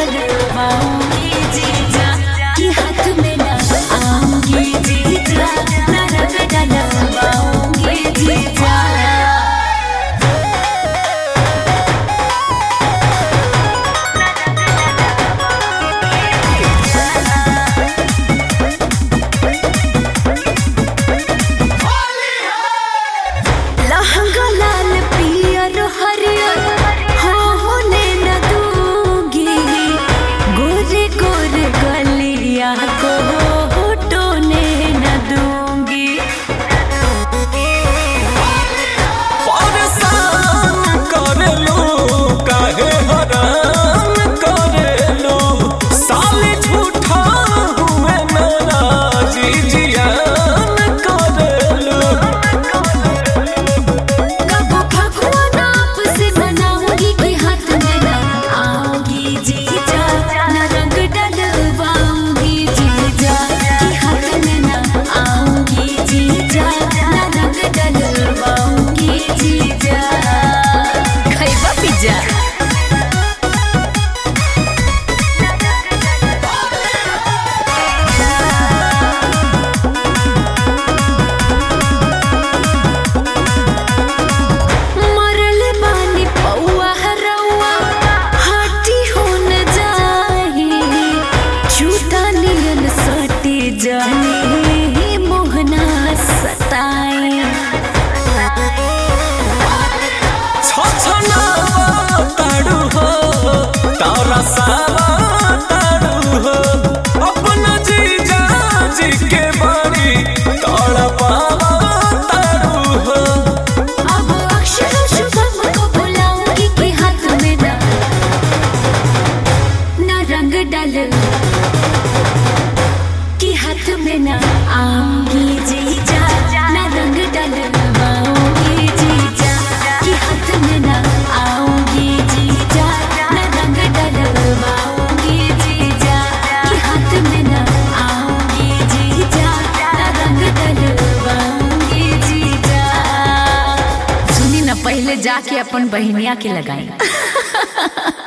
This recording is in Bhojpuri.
डलवाऊंगी जीजा कि हाथ में ना आऊंगी जीजा, ना रंग डलवाऊंगी जीजा। लहंगा लाल पियर हरियर हाँ होने न दूंगी, गोरे गोरे गलिया को टोने न दूंगी। परेशान करेलू काहे हरान करेलू, साले झूठा हुए नाराजी जियान करेलू। कबो भगवान आप से मनाऊंगी कि हाथ में ना आऊंगी जीजा, ना रंग डलवाऊंगी जीजा कि हाथ में ना आऊंगी जीजा, ना रंग डलवाऊंगी जीजा। खैबा पिज्जा मरल बानी पौआ हरौआ हाटी हो न जाही, झूठा नियन सटी जानी मोहना सताई। छछनावा ताड़ू हो तारा सावा ताड़ू हो, अपना जीजा जी के बाड़ी ताड़ा पावा ताड़ू हो। अब अक्षर शुभम को बुलाऊंगी कि हाथ में ना रंग डल कि हाथ में ना आऊंगी जीजा, ना रंग डलवाऊंगी जीजा कि हाथ में ना आऊंगी जीजा, ना रंग डलवाऊंगी जीजा कि हाथ में ना आऊंगी जीजा, ना रंग डलवाऊंगी जीजा। सुनी ना पहले जाके अपन बहनिया के लगाई।